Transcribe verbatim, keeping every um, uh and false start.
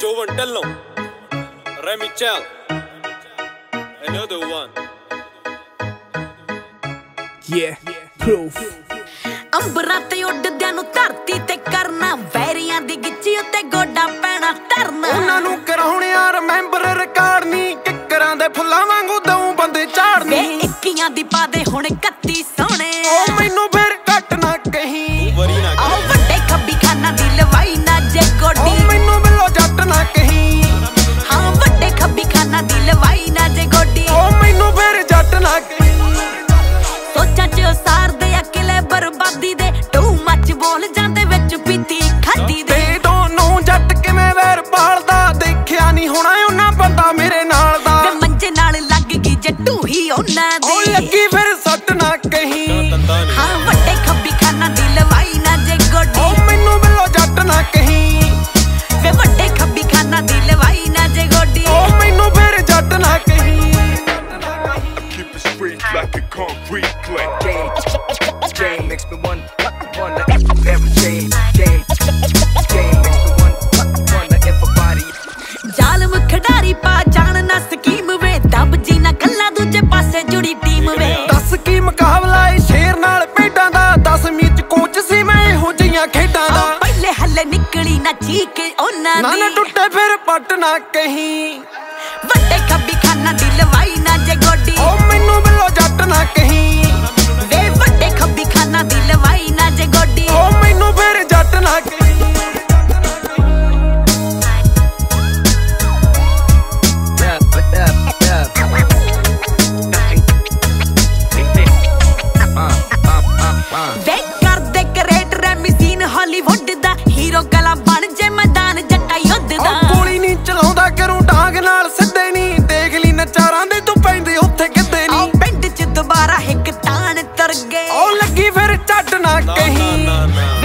Jovan Dello, Remy Chell, another one. Yeah, proof. ਅੰਬਰਾਂ ਤੇ ਉੱਡਦਿਆਂ ਨੂੰ ਧਰਤੀ ਤੇ ਕਰਨਾ, ਵੈਰੀਆਂ ਦੀ ਗਿੱਚੀ ਉੱਤੇ ਗੋਡਾ ਪੈਣਾ ਧਰਨਾ। ਉਹਨਾਂ ਨੂੰ ਕਰਾਉਣਿਆ ਰਿਮੈਂਬਰ ਰਿਕਾਰਡ ਨਹੀਂ, ਕਿੱਕਰਾਂ ਦੇ ਫੁੱਲਾਂ ਵਾਂਗੂ ਦਊ ਬੰਦੇ ਝਾੜਨੀ। ਵੇ ਇੱਕੀਆਂ ਦੀ ਪਾ ਦੇ ਹੁਣ ਇਕੱਤੀ ਸੋਹਣੇ, ਉਹ ਮੈਨੂੰ ਫਿਰ ਘੱਟ ਨਾ ਕਹੀਂ। ਆਹ ਵੱਡੇ ਖੱਬੀ ਖਾਨਾ ਦੀ ਲਵਾਈ ਨਾ ਜੇ ਗੋਡੀ, ਉਹ ਮੈਨੂੰ ਬਿੱਲੋ ਜੱਟ ਨਾ ਕਹੀਂ। ਹਾਂ ਵੱਡੇ ਖੱਬੀ ਖਾਨਾ ਦੀ ਲਵਾਈ ਨਾ ਜੇ ਗੋਡੀ, ਉਹ ਮੈਨੂੰ ਫਿਰ ਜੱਟ ਨਾ ਕਹੀਂ। ਸੋਚਾਂ ਚ ਉਸਾਰਦੇ ਆ ਕਿਲੇ ਬਰਬਾਦੀ ਦੇ, ਟੂ ਮੱਚ ਬੋਲ ਜਾਂਦੇ ਵਿੱਚ ਪੀਤੀ ਖਾਦੀ ਦੇ। ਤੇ ਦੋਨੋਂ ਜੱਟ ਕਿਵੇਂ ਵੈਰ ਪਾਲਦਾ, ਦੇਖਿਆ ਨਹੀਂ ਹੋਣਾ ਉਹਨਾਂ ਬੰਦਾ ਮੇਰੇ ਨਾਲ ਦਾ। ਵੇ ਮੰਜੇ ਨਾਲ ਲੱਗ ਗਈ ਜੱਟੂ ਹੀ ਉਹਨਾਂ ਦੀ, ਉਹ ਲੱਗੀ ਫਿਰ ਸੱਟ ਨਾ ਕਹੀਂ। ਹਾਂ ਵੱਡੇ ਖੱਬੀ ਖਾਨਾ ਦੀ ਲਵਾਈ ਨਾ ਜੇ ਗੋਡੀ, ਉਹ ਮੈਨੂੰ ਬਿੱਲੋ ਜੱਟ ਨਾ ਕਹੀਂ। ਵੇ ਵੱਡੇ ਖੱਬੀ ਖਾਨਾ ਦੀ ਲਵਾਈ ਨਾ ਜੇ ਗੋਡੀ, ਉਹ ਮੈਨੂੰ ਫਿਰ ਜੱਟ ਨਾ ਕਹੀਂ। Keep it straight like a concrete clay. Game, game makes me wonder, wonder if I've ever changed. Game, game makes me wonder, wonder if a body. ਜ਼ਾਲਮ ਖਿਡਾਰੀ ਪਾ ਜਾਣ ਨਾ ਸਕੀਮ ਵੇ, ਦੱਬ ਜੀ ਨਾ ਕੱਲਾ ਦੂਜੇ ਪਾਸੇ ਜੁੜੀ ਟੀਮ ਵੇ। ਦੱਸ ਕੀ ਮੁਕਾਬਲਾ ਏ ਸ਼ੇਰ ਨਾਲ ਭੇਡਾਂ ਦਾ, ਦਸਵੀਂ ਚ ਕੋਚ ਸੀ ਮੈਂ ਇਹੋ ਜਿਹੀਆਂ ਖੇਡਾਂ ਦਾ। ਪਹਿਲੇ ਹੱਲੇ ਨਿਕਲੀ ਨਾ ਚੀਕ ਉਹਨਾਂ ਨਾ ਨਾ ਦੀ, ਟੁੱਟੇ ਫਿਰ ਪੱਟ ਨਾ ਕਹੀਂ। ਵੱਡੇ ਖੱਬੀ ਖਾਨਾ ਦੀ ਲਵਾਈ ਨਾ ਜੇ ਗੋਡੀ, ਉਹ ਮੈਨੂੰ ਬਿੱਲੋ ਜੱਟ ਨਾ ਕਹੀਂ। ਵੇ ਵੱਡੇ ਖੱਬੀ ਖਾਨਾ ਦੀ ਲਵਾਈ ਨਾ ਜੇ ਗੋਡੀ, ਉਹ ਮੈਨੂੰ ਫਿਰ ਜੱਟ ਨਾ ਕਹੀਂ। ਵੇ ਕਰਦੇ ਕ੍ਰੇਟ ਰੈਮੀਸੀਨ ਹਾਲੀਵੁੱਡ ਦਾ, ਹੀਰੋ ਕਲਾ ਬਣ ਜੇ ਮੈਦਾਨ ਜੱਟਾ ਯੁੱਧ ਦਾ। ਉਹ ਗੋਲੀ ਨਹੀਂ ਚਲਾਉਂਦਾ ਕਰੂੰ ਡਾਂਗ ਨਾਲ ਸਿੱਧੇ ਨਹੀਂ, ਦੇਖ ਲਈ ਨਚਾਰਾਂ ਦੇ ਤੂੰ ਪੈਂਦੇ ਉੱਥੇ ਕਿੱਦੇ ਆਹ ਨਹੀਂ। ਪਿੰਡ ਚ ਦੁਬਾਰਾ ਇੱਕ ਤਾਣ ਤੁਰ ਗਏ, ਉਹ ਲੱਗੀ ਫਿਰ ਝੱਟ ਨਾ ਕਹੀਂ।